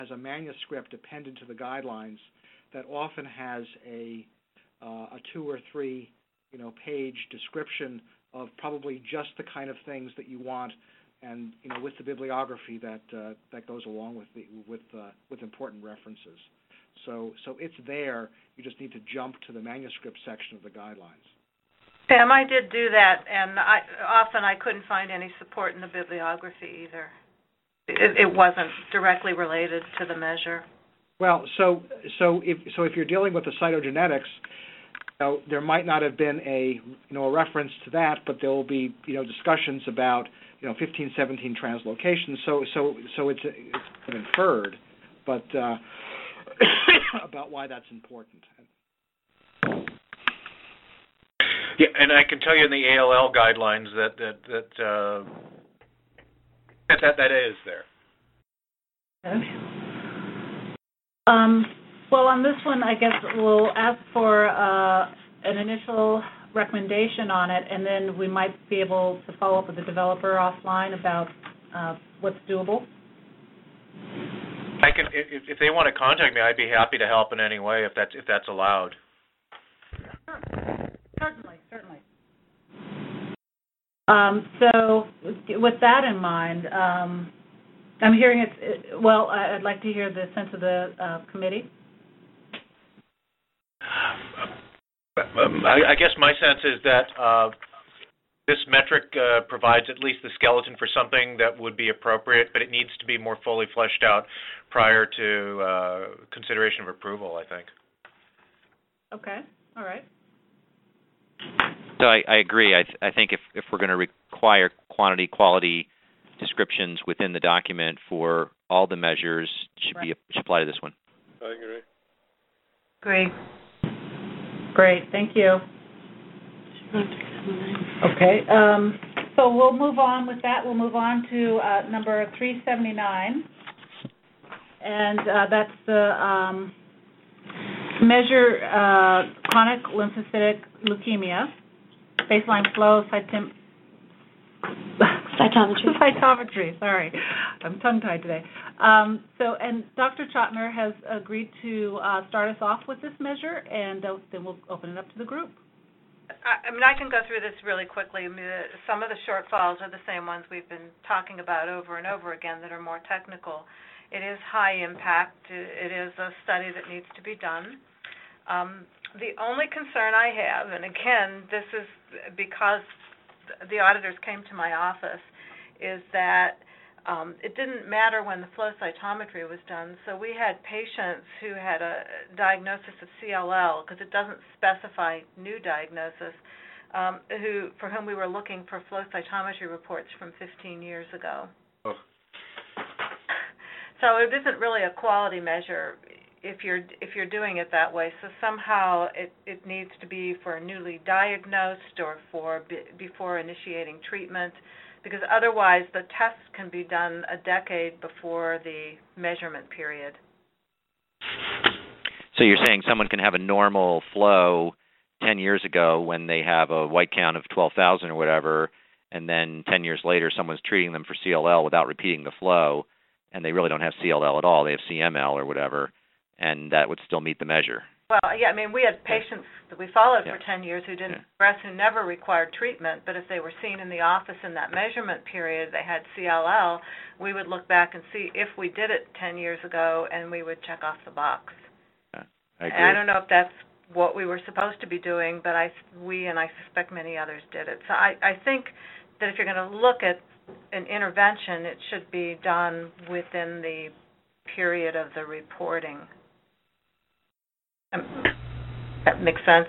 has a manuscript appended to the guidelines that often has a 2 or 3 page description of probably just the kind of things that you want, and with the bibliography that goes along with important references. So it's there. You just need to jump to the manuscript section of the guidelines. Sam, I did do that, and I couldn't find any support in the bibliography either. It wasn't directly related to the measure. Well, so if you're dealing with the cytogenetics, there might not have been a reference to that, but there will be discussions about 15, 17 translocations. So it's inferred, but about why that's important. Yeah, and I can tell you in the ALL guidelines that is there. Okay. Well, on this one, I guess we'll ask for an initial recommendation on it, and then we might be able to follow up with the developer offline about what's doable. I can, if they want to contact me, I'd be happy to help in any way if that's allowed. Sure. Certainly. So, with that in mind, I'm hearing well, I'd like to hear the sense of the committee. I guess my sense is that this metric provides at least the skeleton for something that would be appropriate, but it needs to be more fully fleshed out prior to consideration of approval, I think. Okay. All right. So I agree. I think if we're going to require quantity, quality descriptions within the document for all the measures, should apply to this one. I agree. Great. Thank you. Okay. So we'll move on with that. We'll move on to number 379, and that's the measure chronic lymphocytic leukemia, baseline flow cytometry. Sorry, I'm tongue-tied today. And Dr. Chotiner has agreed to start us off with this measure, and then we'll open it up to the group. I can go through this really quickly. Some of the shortfalls are the same ones we've been talking about over and over again that are more technical. It is high impact. It is a study that needs to be done. The only concern I have, and again, this is because the auditors came to my office, is that it didn't matter when the flow cytometry was done. So we had patients who had a diagnosis of CLL, because it doesn't specify new diagnosis, for whom we were looking for flow cytometry reports from 15 years ago. Oh. So it isn't really a quality measure if you're doing it that way. So somehow it needs to be for newly diagnosed or for before initiating treatment, because otherwise the tests can be done a decade before the measurement period. So you're saying someone can have a normal flow 10 years ago when they have a white count of 12,000 or whatever, and then 10 years later someone's treating them for CLL without repeating the flow, and they really don't have CLL at all, they have CML or whatever, and that would still meet the measure. Well, yeah, we had patients that we followed for 10 years who didn't progress, who never required treatment, but if they were seen in the office in that measurement period, they had CLL, we would look back and see if we did it 10 years ago, and we would check off the box. Yeah, I agree. And I don't know if that's what we were supposed to be doing, but we and I suspect many others did it. So I think that if you're going to look at an intervention, it should be done within the period of the reporting. That makes sense.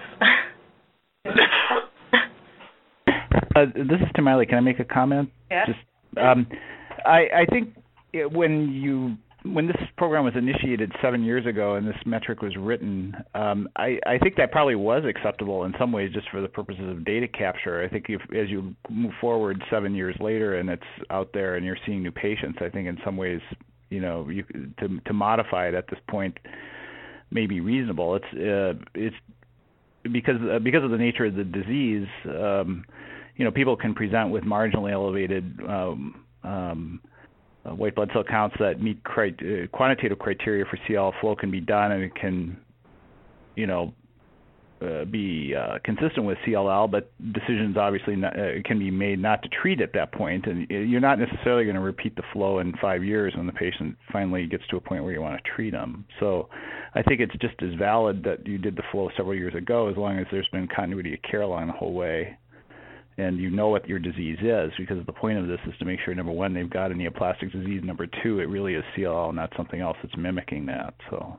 This is Tim Riley. Can I make a comment? Yes. I think when this program was initiated 7 years ago and this metric was written, I think that probably was acceptable in some ways just for the purposes of data capture. I think as you move forward 7 years later and it's out there and you're seeing new patients, I think in some ways, to modify it at this point may be reasonable. It's because of the nature of the disease. People can present with marginally elevated white blood cell counts that meet quantitative criteria for CLL flow can be done, and it can, be consistent with CLL, but decisions obviously can be made not to treat at that point, and you're not necessarily going to repeat the flow in 5 years when the patient finally gets to a point where you want to treat them. So I think it's just as valid that you did the flow several years ago, as long as there's been continuity of care along the whole way, and you know what your disease is, because the point of this is to make sure, number one, they've got a neoplastic disease, number two, it really is CLL, not something else that's mimicking that. So.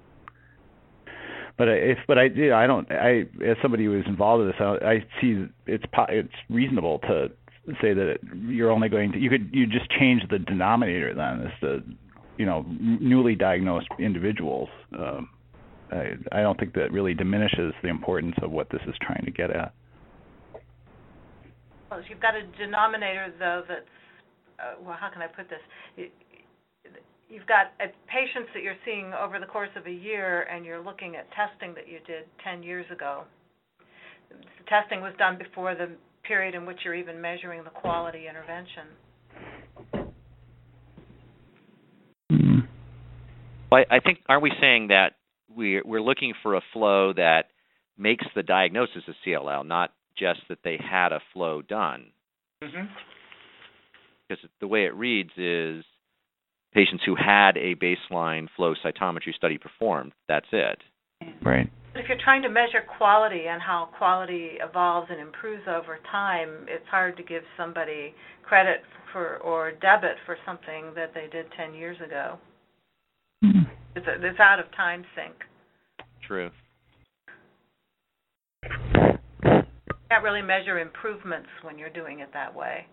But as somebody who is involved in this, I see it's reasonable to say that you're only going to you just change the denominator then as the newly diagnosed individuals. I don't think that really diminishes the importance of what this is trying to get at. Well, you've got a denominator though that's how can I put this? You've got patients that you're seeing over the course of a year, and you're looking at testing that you did 10 years ago. The testing was done before the period in which you're even measuring the quality intervention. Well, I think, aren't we saying that we're looking for a flow that makes the diagnosis of CLL, not just that they had a flow done? Mm-hmm. Because the way it reads is patients who had a baseline flow cytometry study performed. That's it. Right. If you're trying to measure quality and how quality evolves and improves over time, it's hard to give somebody credit for or debit for something that they did 10 years ago. Mm-hmm. It's out of time sync. True. You can't really measure improvements when you're doing it that way.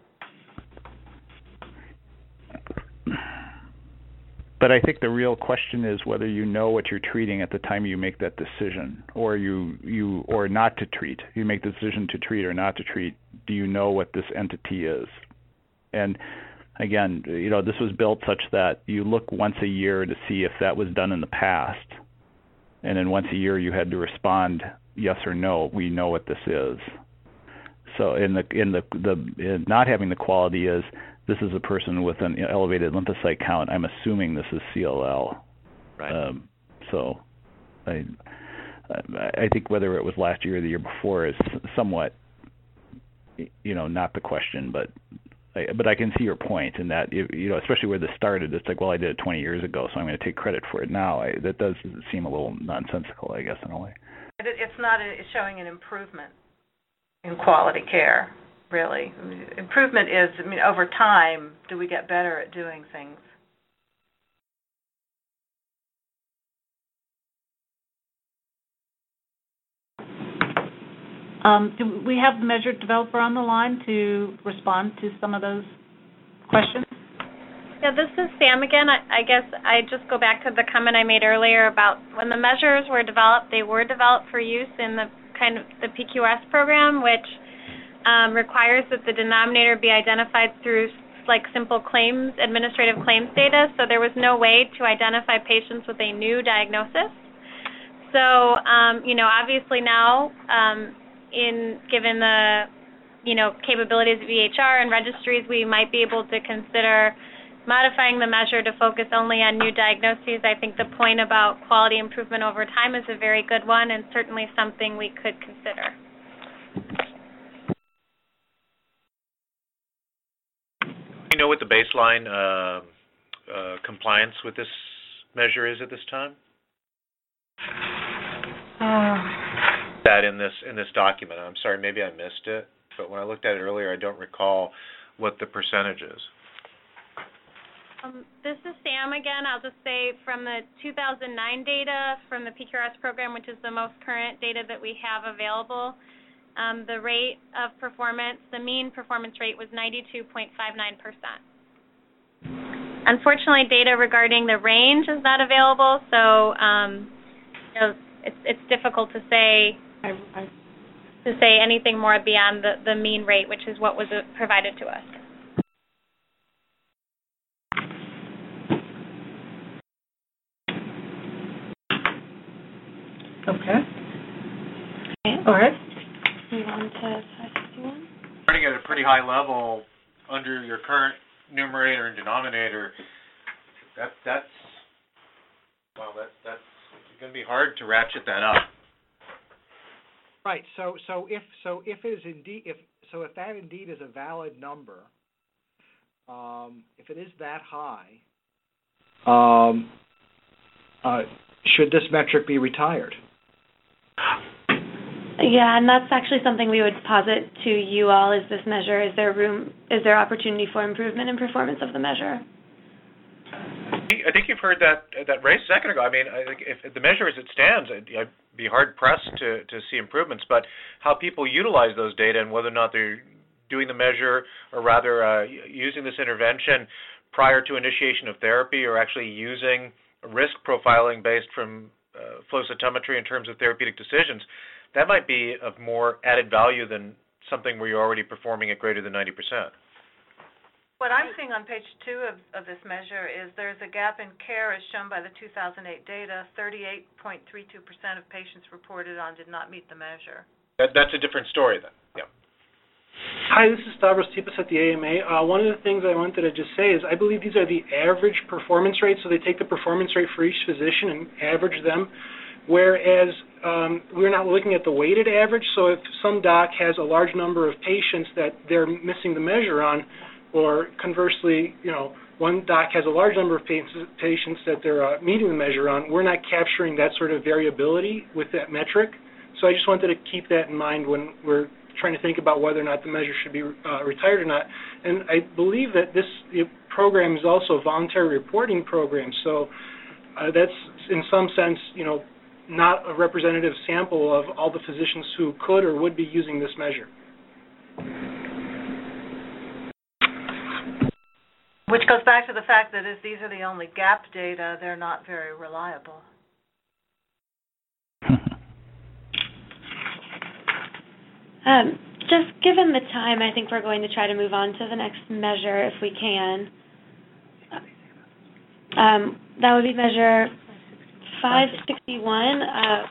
But I think the real question is whether you know what you're treating at the time you make that decision, or or not to treat. You make the decision to treat or not to treat. Do you know what this entity is? And again, this was built such that you look once a year to see if that was done in the past, and then once a year you had to respond yes or no. We know what this is. So in not having the quality is, this is a person with an elevated lymphocyte count. I'm assuming this is CLL. Right. So I think whether it was last year or the year before is somewhat, not the question. But I can see your point in that, especially where this started. It's like, well, I did it 20 years ago, so I'm going to take credit for it now. That does seem a little nonsensical, I guess, in a way. It's not showing an improvement in quality care. Really. Improvement is, over time, do we get better at doing things? Do we have the measured developer on the line to respond to some of those questions? Yeah, this is Sam again. I guess I just go back to the comment I made earlier about when the measures were developed, they were developed for use in the PQS program, which requires that the denominator be identified through simple administrative claims data. So there was no way to identify patients with a new diagnosis. So, obviously now, given the, capabilities of EHR and registries, we might be able to consider modifying the measure to focus only on new diagnoses. I think the point about quality improvement over time is a very good one, and certainly something we could consider. Do you know what the baseline compliance with this measure is at this time? That in this document. I'm sorry, maybe I missed it, but when I looked at it earlier, I don't recall what the percentage is. This is Sam again. I'll just say from the 2009 data from the PQRS program, which is the most current data that we have available, the rate of performance, the mean performance rate was 92.59%. Unfortunately, data regarding the range is not available, so it's difficult to say anything more beyond the mean rate, which is what was provided to us. Okay. All right. Move on to 561. Starting at a pretty high level under your current numerator and denominator, that's going to be hard to ratchet that up. Right. So if that indeed is a valid number, if it is that high, should this metric be retired? Yeah, and that's actually something we would posit to you all. Is this measure? Is there opportunity for improvement in performance of the measure? I think you've heard that raised a second ago. I mean, I think if the measure as it stands, I'd be hard-pressed to see improvements, but how people utilize those data and whether or not they're doing the measure or rather using this intervention prior to initiation of therapy or actually using risk profiling based from flow cytometry in terms of therapeutic decisions, that might be of more added value than something where you're already performing at greater than 90%. What I'm seeing on page 2 of this measure is there's a gap in care as shown by the 2008 data. 38.32% of patients reported on did not meet the measure. That's a different story then. Yeah. Hi, this is Stavros Tipas at the AMA. One of the things I wanted to just say is I believe these are the average performance rates, so they take the performance rate for each physician and average them, whereas we're not looking at the weighted average, so if some doc has a large number of patients that they're missing the measure on, or conversely, one doc has a large number of patients that they're meeting the measure on, we're not capturing that sort of variability with that metric. So I just wanted to keep that in mind when we're trying to think about whether or not the measure should be retired or not. And I believe that this program is also a voluntary reporting program, so that's in some sense, not a representative sample of all the physicians who could or would be using this measure. Which goes back to the fact that if these are the only gap data, they're not very reliable. Just given the time, I think we're going to try to move on to the next measure if we can. That would be measure 561,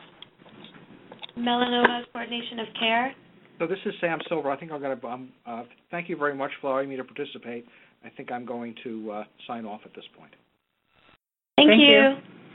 melanoma coordination of care. So this is Sam Silver. I think I'm going to thank you very much for allowing me to participate. I think I'm going to sign off at this point. Thank you.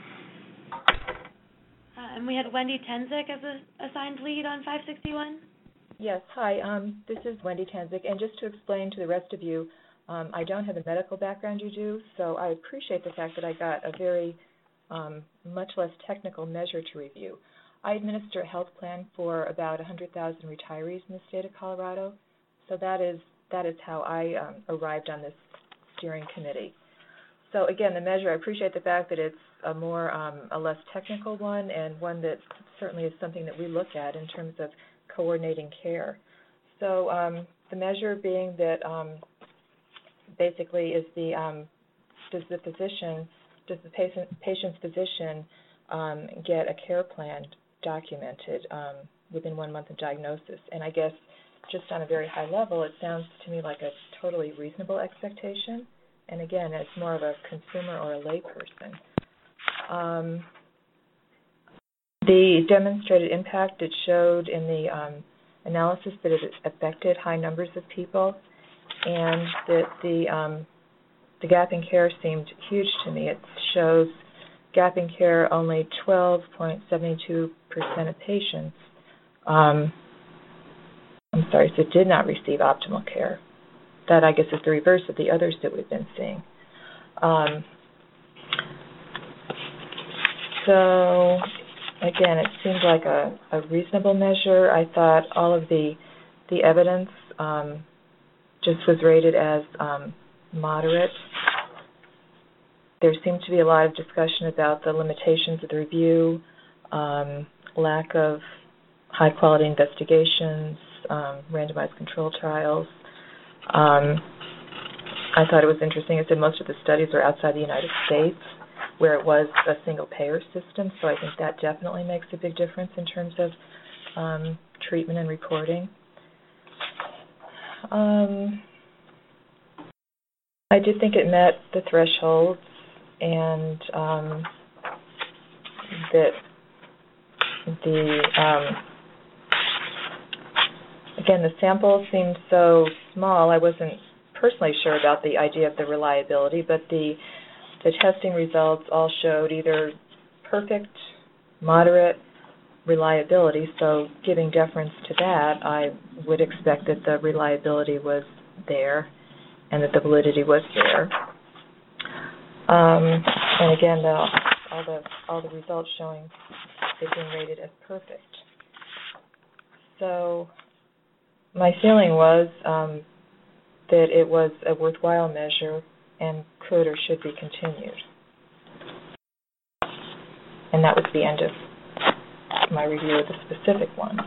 And we had Wendy Tenzik as a assigned lead on 561. Yes, hi. This is Wendy Tenzik, and just to explain to the rest of you, I don't have the medical background you do, so I appreciate the fact that I got a very much less technical measure to review. I administer a health plan for about 100,000 retirees in the state of Colorado, so that is how I arrived on this steering committee. So again, the measure, I appreciate the fact that it's a less technical one, and one that certainly is something that we look at in terms of coordinating care. So the measure being that basically is does the patient's physician get a care plan documented within 1 month of diagnosis? And I guess just on a very high level, it sounds to me like a totally reasonable expectation. And again, it's more of a consumer or a lay person. The demonstrated impact, it showed in the analysis that it affected high numbers of people, and that the gap in care seemed huge to me. It shows gap in care only 12.72% of patients. So did not receive optimal care. That, I guess, is the reverse of the others that we've been seeing. So, again, it seemed like a reasonable measure. I thought all of the evidence just was rated as moderate. There seemed to be a lot of discussion about the limitations of the review, lack of high-quality investigations, randomized control trials. I thought it was interesting. It said most of the studies are outside the United States, where it was a single-payer system, so I think that definitely makes a big difference in terms of treatment and reporting. I did think it met the thresholds, and that again, the sample seemed so small, I wasn't personally sure about the idea of the reliability, but the testing results all showed either perfect, moderate reliability, so giving deference to that, I would expect that the reliability was there and that the validity was there. And again, all the results showing it being rated as perfect. So my feeling was that it was a worthwhile measure and could or should be continued. And that was the end of my review of the specific ones.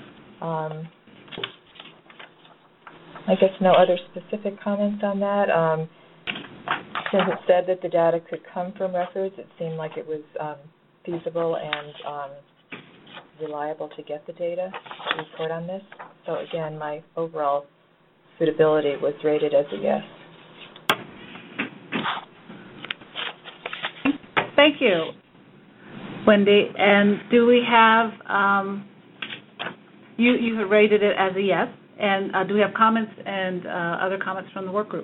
I guess no other specific comments on that. Since it said that the data could come from records, it seemed like it was feasible and reliable to get the data to report on this. So again, my overall suitability was rated as a yes. Thank you, Wendy. And do we have, you have rated it as a yes, and do we have comments and other comments from the work group?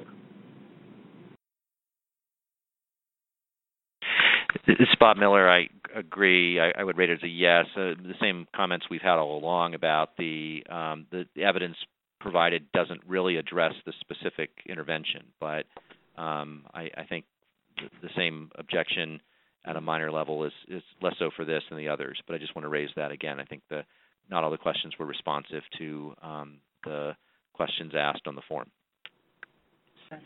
This is Bob Miller. I agree. I would rate it as a yes. The same comments we've had all along about the evidence provided doesn't really address the specific intervention, but I think the same objection at a minor level is less so for this than the others, but I just want to raise that again. I think not all the questions were responsive to the questions asked on the form. Gotcha.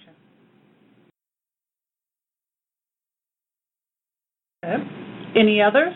Okay. Any others?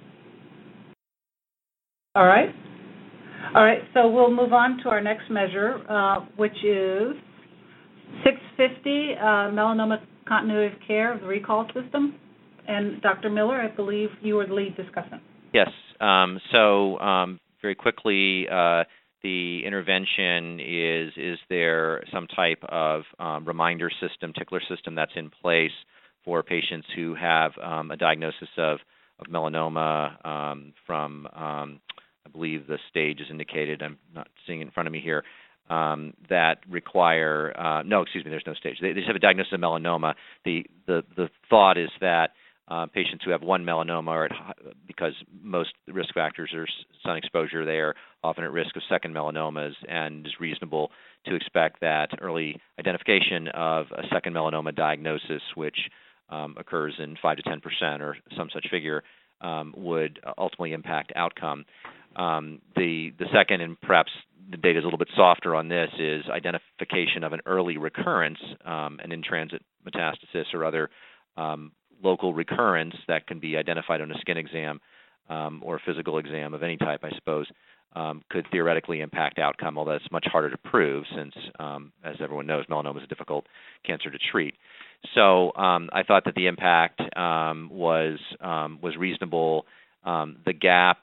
All right. So we'll move on to our next measure, which is 650, melanoma continuity of care of the recall system. And Dr. Miller, I believe you were the lead discussant. Yes. So very quickly, the intervention is there some type of reminder system, tickler system that's in place for patients who have a diagnosis of melanoma from, I believe the stage is indicated, I'm not seeing it in front of me here, that require, there's no stage. They just have a diagnosis of melanoma. The thought is that patients who have one melanoma are because most risk factors are sun exposure, they are often at risk of second melanomas, and it's reasonable to expect that early identification of a second melanoma diagnosis, which occurs in 5 to 10% or some such figure, would ultimately impact outcome. The second, and perhaps the data is a little bit softer on this, is identification of an early recurrence, an in-transit metastasis or other local recurrence that can be identified on a skin exam or a physical exam of any type, I suppose, could theoretically impact outcome, although it's much harder to prove since, as everyone knows, melanoma is a difficult cancer to treat. So I thought that the impact was reasonable. The gap,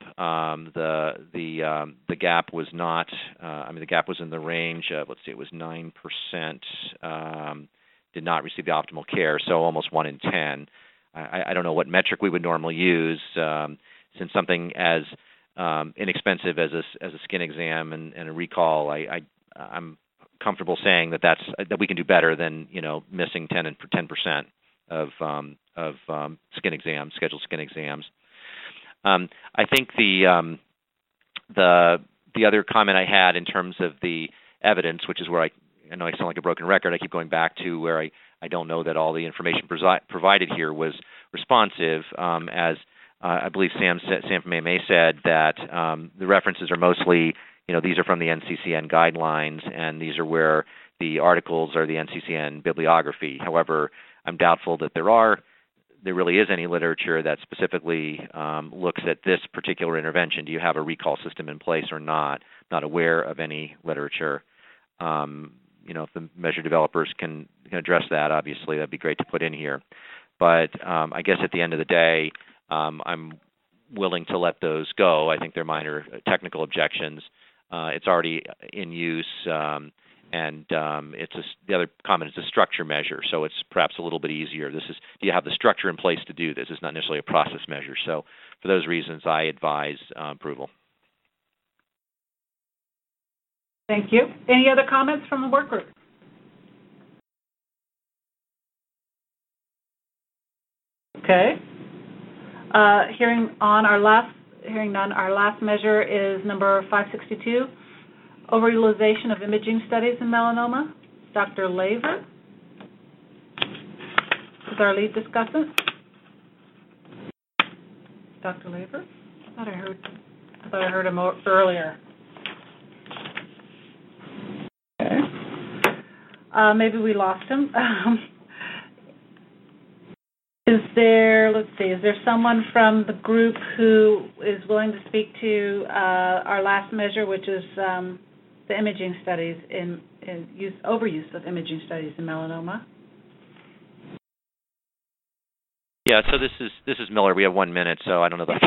the gap was not. The gap was in the range of, let's see, it was 9%. Did not receive the optimal care, so almost 1 in 10. I don't know what metric we would normally use, since something as inexpensive as a skin exam and a recall. I'm comfortable saying that we can do better than missing 10% of skin exams, scheduled skin exams. I think the other comment I had in terms of the evidence, which is where I know I sound like a broken record. I keep going back to where I don't know that all the information provided here was responsive, as I believe Sam from AMA said that the references are mostly, these are from the NCCN guidelines, and these are where the articles are the NCCN bibliography. However, I'm doubtful that there really is any literature that specifically looks at this particular intervention. Do you have a recall system in place or not? Not aware of any literature. If the measure developers can address that, obviously, that'd be great to put in here. But I guess at the end of the day, I'm willing to let those go. I think they're minor technical objections. It's already in use, and the other comment is a structure measure, so it's perhaps a little bit easier. Do you have the structure in place to do this? It's not necessarily a process measure. So for those reasons, I advise approval. Thank you. Any other comments from the work group? Okay. Hearing none, our last measure is number 562, overutilization of imaging studies in melanoma. Dr. Laver is our lead discussant. Dr. Laver? I thought I heard him earlier. Okay. Maybe we lost him. Is there someone from the group who is willing to speak to our last measure, which is the imaging studies overuse of imaging studies in melanoma? Yeah, so this is Miller. We have 1 minute, so I don't know about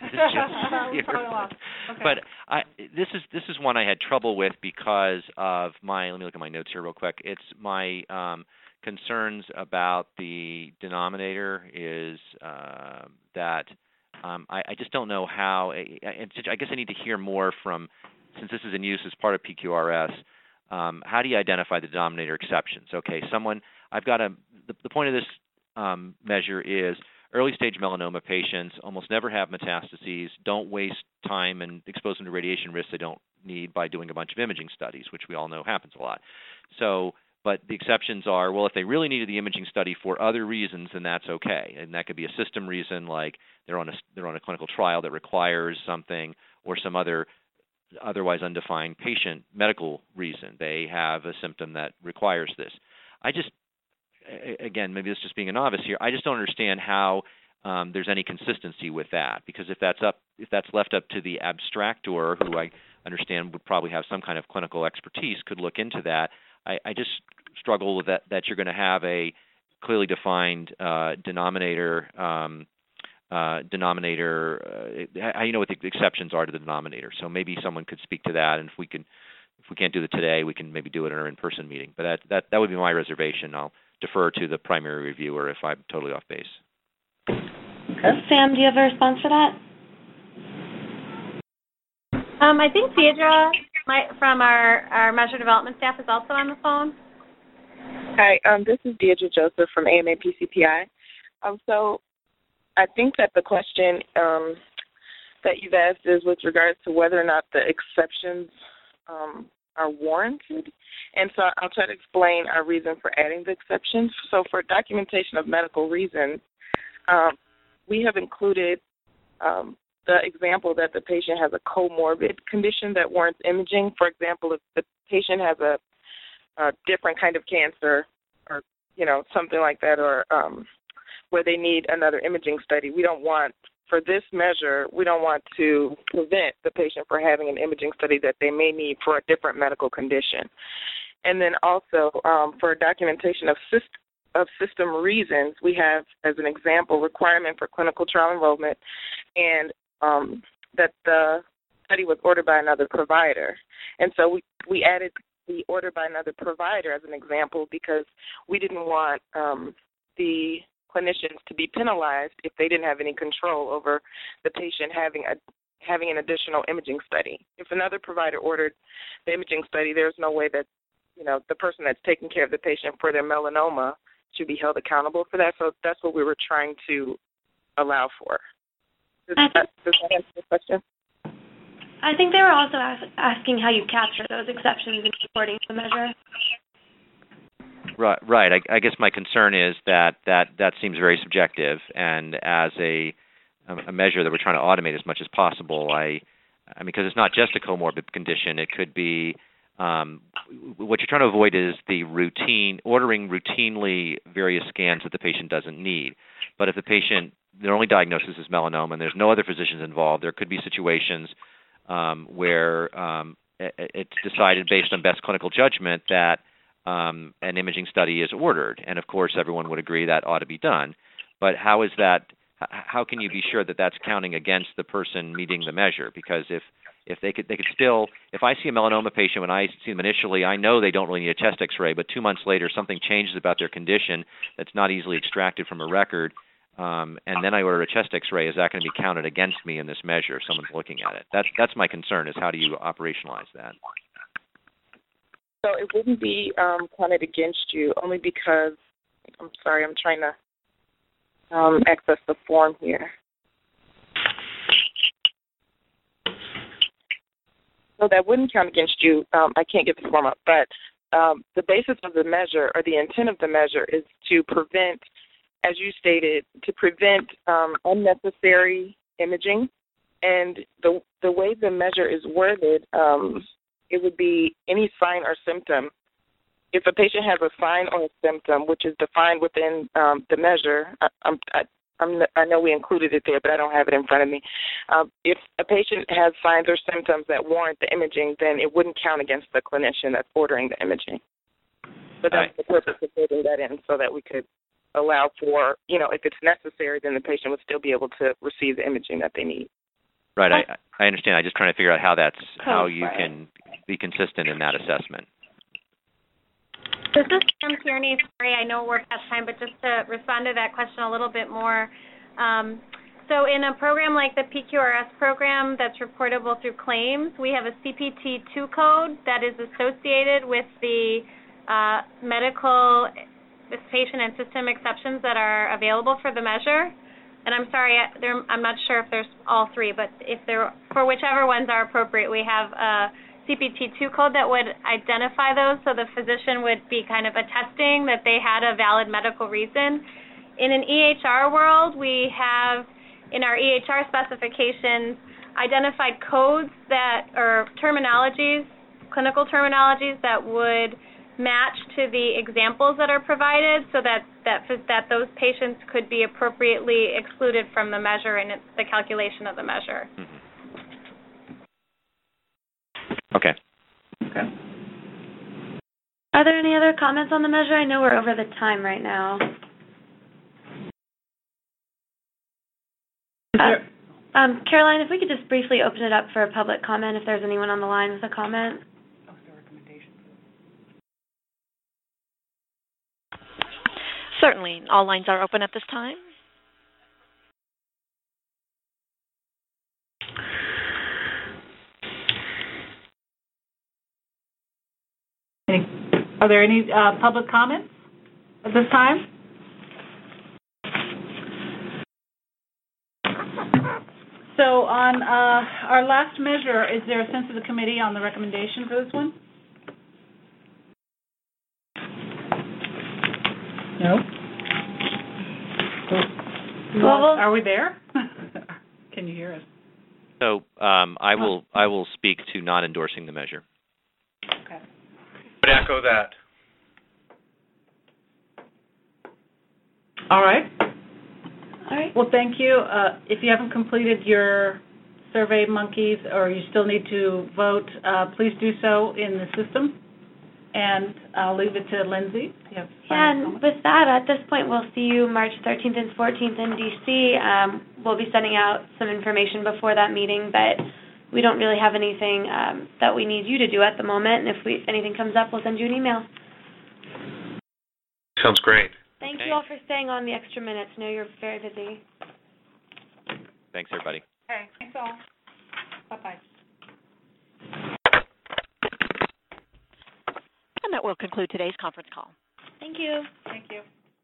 Okay. But this is one I had trouble with because of my. Let me look at my notes here real quick. It's my concerns about the denominator is that I just don't know how. I guess I need to hear more from, since this is in use as part of PQRS. How do you identify the denominator exceptions? Okay, I've got the point of this measure is early-stage melanoma patients almost never have metastases, don't waste time and expose them to radiation risks they don't need by doing a bunch of imaging studies, which we all know happens a lot. So, but the exceptions are, well, if they really needed the imaging study for other reasons, then that's okay. And that could be a system reason, like they're on a clinical trial that requires something, or some otherwise undefined patient medical reason. They have a symptom that requires this. Again, maybe this is just being a novice here, I just don't understand how there's any consistency with that, because if that's left up to the abstractor, who I understand would probably have some kind of clinical expertise, could look into that. I just struggle with that you're going to have a clearly defined denominator. How you know what the exceptions are to the denominator. So maybe someone could speak to that, and if we can't do it today, we can maybe do it in our in-person meeting. But that would be my reservation. I'll defer to the primary reviewer if I'm totally off base. Okay. Sam, do you have a response for that? I think Deidre from our measure development staff is also on the phone. Hi, this is Deidre Joseph from AMA PCPI. So I think that the question that you've asked is with regards to whether or not the exceptions are warranted. And so I'll try to explain our reason for adding the exceptions. So for documentation of medical reasons, we have included the example that the patient has a comorbid condition that warrants imaging. For example, if the patient has a different kind of cancer or, something like that, or where they need another imaging study, for this measure, we don't want to prevent the patient from having an imaging study that they may need for a different medical condition. And then also for documentation of system reasons, we have, as an example, requirement for clinical trial enrollment, and that the study was ordered by another provider. And so we added the order by another provider as an example because we didn't want the clinicians to be penalized if they didn't have any control over the patient having an additional imaging study. If another provider ordered the imaging study, there's no way that the person that's taking care of the patient for their melanoma should be held accountable for that. So that's what we were trying to allow for. Does that answer the question? I think they were also asking how you capture those exceptions in supporting the measure. Right. I guess my concern is that seems very subjective, and as a measure that we're trying to automate as much as possible, I mean, because it's not just a comorbid condition. It could be what you're trying to avoid is the ordering routinely various scans that the patient doesn't need. But if their only diagnosis is melanoma and there's no other physicians involved, there could be situations where it's decided based on best clinical judgment that an imaging study is ordered, and of course everyone would agree that ought to be done. But how can you be sure that that's counting against the person meeting the measure? Because if they could still, if I see a melanoma patient, when I see them initially, I know they don't really need a chest X-ray, but 2 months later something changes about their condition that's not easily extracted from a record, and then I order a chest X-ray. Is that going to be counted against me in this measure if someone's looking at it? That's my concern, is how do you operationalize that? So it wouldn't be counted against you, only because, I'm sorry, I'm trying to access the form here. So that wouldn't count against you. I can't get the form up, but the basis of the measure or the intent of the measure is to prevent, as you stated, to prevent unnecessary imaging. And the way the measure is worded, it would be any sign or symptom. If a patient has a sign or a symptom, which is defined within the measure, I know we included it there, but I don't have it in front of me. If a patient has signs or symptoms that warrant the imaging, then it wouldn't count against the clinician that's ordering the imaging. But that's the purpose of putting that in, so that we could allow for, if it's necessary, then the patient would still be able to receive the imaging that they need. Right. I understand. I'm just trying to figure out how you can be consistent in that assessment. This is Sam Tierney. Sorry, I know we're past time, but just to respond to that question a little bit more. So in a program like the PQRS program that's reportable through claims, we have a CPT-2 code that is associated with the medical, patient, and system exceptions that are available for the measure. And I'm sorry, I'm not sure if there's all three, but for whichever ones are appropriate, we have a CPT-2 code that would identify those, so the physician would be kind of attesting that they had a valid medical reason. In an EHR world, we have, in our EHR specifications, identified codes or terminologies, clinical terminologies that would match to the examples that are provided, so that those patients could be appropriately excluded from the measure and the calculation of the measure. Mm-hmm. Okay. Are there any other comments on the measure? I know we're over the time right now. Caroline, if we could just briefly open it up for a public comment, if there's anyone on the line with a comment. Certainly. All lines are open at this time. Are there any public comments at this time? So on our last measure, is there a sense of the committee on the recommendation for this one? No? Well, are we there? Can you hear us? So I will speak to not endorsing the measure. Okay. Would echo that. All right. All right. Well, thank you. If you haven't completed your Survey Monkeys or you still need to vote, please do so in the system. And I'll leave it to Lindsay. And with that, at this point, we'll see you March 13th and 14th in D.C. We'll be sending out some information before that meeting, but we don't really have anything that we need you to do at the moment. And if anything comes up, we'll send you an email. Sounds great. Thank you all for staying on the extra minutes. I know you're very busy. Thanks, everybody. Okay. Thanks all. Bye-bye. And that will conclude today's conference call. Thank you. Thank you.